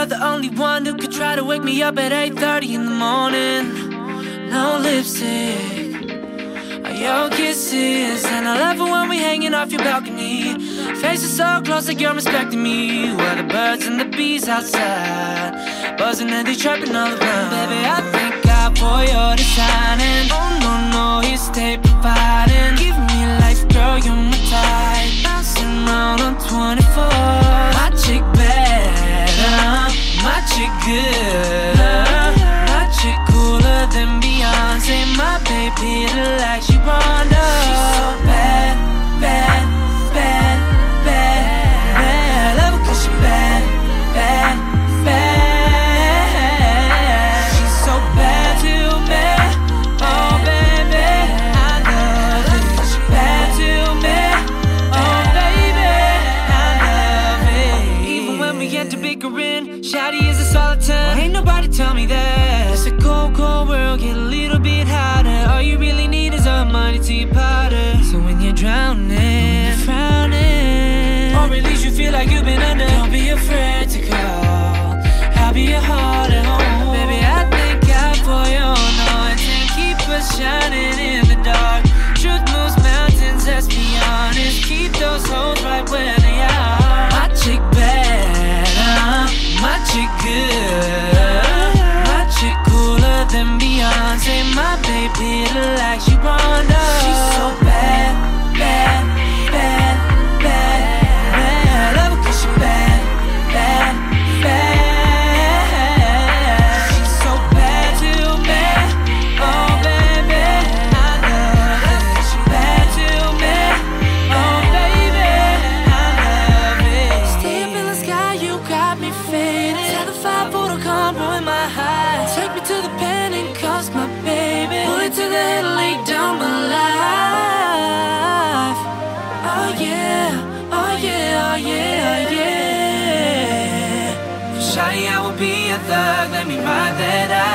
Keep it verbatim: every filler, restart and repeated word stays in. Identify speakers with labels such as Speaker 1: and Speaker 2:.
Speaker 1: you're the only one who could try to wake me up at eight thirty in the morning. No lipstick, all your kisses, and I love it when we hanging off your balcony. Faces so close like you're respecting me. While the birds and the bees outside buzzing and they chirping all around. Baby, I thank God for your designing. Oh no, no, he stay providing. Give me life, girl, you're my type. Bouncing around on twenty-four. My chick bad, uh, my chick good, uh, my chick cooler than Beyonce. My baby, like she Wanda. She's so bad, bad, bad, bad, bad. I love her 'cause she bad, bad, bad. She's so bad, too bad. Oh baby, I love her 'cause she bad, too bad. Oh baby, I love it. Even when we get to bickering, shawty is a solid ten. Well, ain't nobody tell me that. It's a cold, cold world, get a little bit hotter. All you really need is a money teapotter. So when you're drowning, you're frowning, or at least you feel like you've been under, don't be afraid to call. I'll be your heart at home. Baby, I thank God for your anointing. Keep us shining in the dark. Truth moves mountains, let's be honest. Keep those hoes right where they are. My chick bad, uh, my chick good, my chick cooler than Beyonce. My baby like she Wanda. She's so bad, bad, bad, bad, bad. I love her 'cause she bad, bad, bad. She's so bad, too bad. Oh baby, I love her 'cause she bad, too bad. Oh baby, I love it. Stay up in the sky, you got me faded. Tell the five foot to come ruin my high. Take me to the pen and cost my baby. Pull it to the head, lay down my life. Oh yeah, oh yeah, oh yeah, oh yeah. Shawty, I will be a thug, let me ride that out.